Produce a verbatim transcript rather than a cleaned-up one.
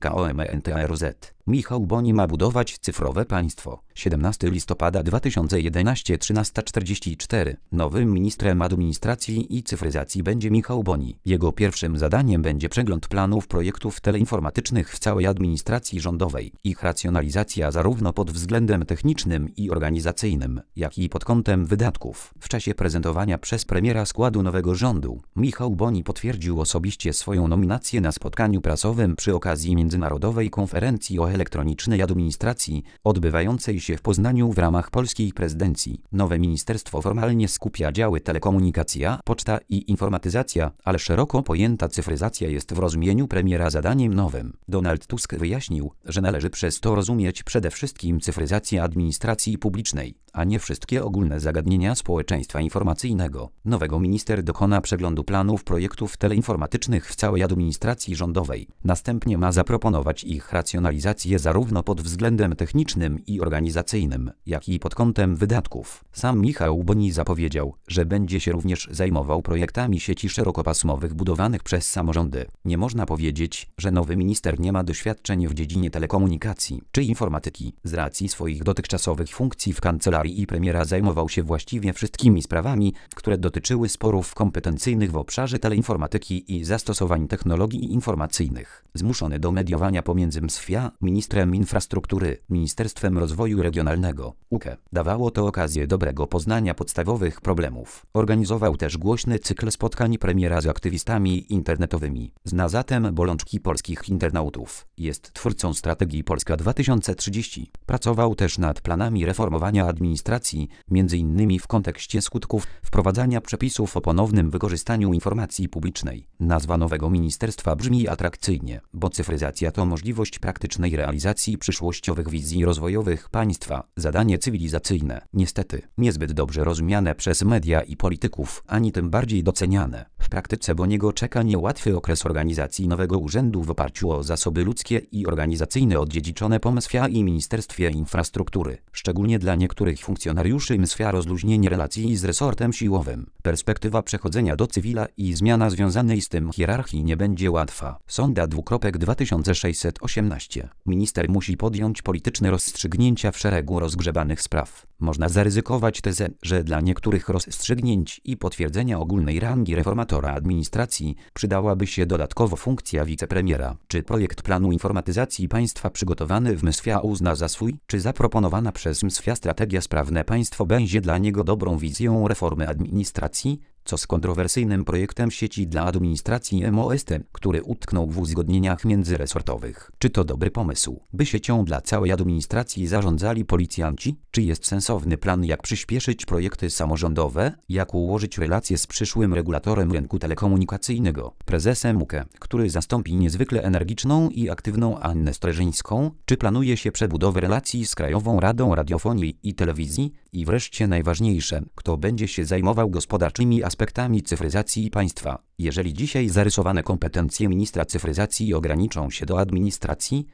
KOMENTARZ. Michał Boni ma budować cyfrowe państwo. siedemnastego listopada dwa tysiące jedenastego, trzynaста czterdzieści cztery. Nowym ministrem administracji i cyfryzacji będzie Michał Boni. Jego pierwszym zadaniem będzie przegląd planów projektów teleinformatycznych w całej administracji rządowej. Ich racjonalizacja zarówno pod względem technicznym i organizacyjnym, jak i pod kątem wydatków. W czasie prezentowania przez premiera składu nowego rządu, Michał Boni potwierdził osobiście swoją nominację na spotkaniu prasowym przy okazji Międzynarodowej Konferencji o Elektronicznej Administracji, odbywającej się w Poznaniu w ramach polskiej prezydencji. Nowe ministerstwo formalnie skupia działy telekomunikacja, poczta i informatyzacja, ale szeroko pojęta cyfryzacja jest w rozumieniu premiera zadaniem nowym. Donald Tusk wyjaśnił, że należy przez to rozumieć przede wszystkim cyfryzację administracji publicznej, a nie wszystkie ogólne zagadnienia społeczeństwa informacyjnego. Nowego minister dokona przeglądu planów projektów teleinformatycznych w całej administracji rządowej. Następnie ma zaproponować ich racjonalizację zarówno pod względem technicznym i organizacyjnym, jak i pod kątem wydatków. Sam Michał Boni zapowiedział, że będzie się również zajmował projektami sieci szerokopasmowych budowanych przez samorządy. Nie można powiedzieć, że nowy minister nie ma doświadczeń w dziedzinie telekomunikacji czy informatyki. Z racji swoich dotychczasowych funkcji w kancelarii i premiera zajmował się właściwie wszystkimi sprawami, które dotyczyły sporów kompetencyjnych w obszarze teleinformatyki i zastosowań technologii informacyjnych. Zmuszony do mediowania pomiędzy M S W a, ministrem infrastruktury, Ministerstwem Rozwoju Regionalnego, U K E. Dawało to okazję dobrego poznania podstawowych problemów. Organizował też głośny cykl spotkań premiera z aktywistami internetowymi. Zna zatem bolączki polskich internautów. Jest twórcą strategii Polska dwa tysiące trzydzieści. Pracował też nad planami reformowania administracji, między innymi w kontekście skutków wprowadzania przepisów o ponownym wykorzystaniu informacji publicznej. Nazwa nowego ministerstwa brzmi atrakcyjnie, bo cyfryzacja to możliwość praktycznej realizacji przyszłościowych wizji rozwojowych państwa, zadanie cywilizacyjne, niestety, niezbyt dobrze rozumiane przez media i polityków, ani tym bardziej doceniane. W praktyce Boniego czeka niełatwy okres organizacji nowego urzędu w oparciu o zasoby ludzkie i organizacyjne odziedziczone po M S W a i Ministerstwie Infrastruktury. Szczególnie dla niektórych funkcjonariuszy M S W a rozluźnienie relacji z resortem siłowym, perspektywa przechodzenia do cywila i zmiana związanej z tym hierarchii nie będzie łatwa. Sonda dwa tysiące sześćset osiemnaście. Minister musi podjąć polityczne rozstrzygnięcia w szeregu rozgrzebanych spraw. Można zaryzykować tezę, że dla niektórych rozstrzygnięć i potwierdzenia ogólnej rangi reformatora administracji przydałaby się dodatkowo funkcja wicepremiera. Czy projekt planu informatyzacji państwa przygotowany w M S W a uzna za swój, czy zaproponowana przez M S W a strategia Sprawne Państwo będzie dla niego dobrą wizją reformy administracji? Co z kontrowersyjnym projektem sieci dla administracji M O S T, który utknął w uzgodnieniach międzyresortowych? Czy to dobry pomysł, by siecią dla całej administracji zarządzali policjanci? Czy jest sensowny plan, jak przyspieszyć projekty samorządowe? Jak ułożyć relacje z przyszłym regulatorem rynku telekomunikacyjnego, prezesem U K E, który zastąpi niezwykle energiczną i aktywną Annę Streżyńską? Czy planuje się przebudowę relacji z Krajową Radą Radiofonii i Telewizji? I wreszcie najważniejsze, kto będzie się zajmował gospodarczymi aspektami cyfryzacji państwa? Jeżeli dzisiaj zarysowane kompetencje ministra cyfryzacji ograniczą się do administracji,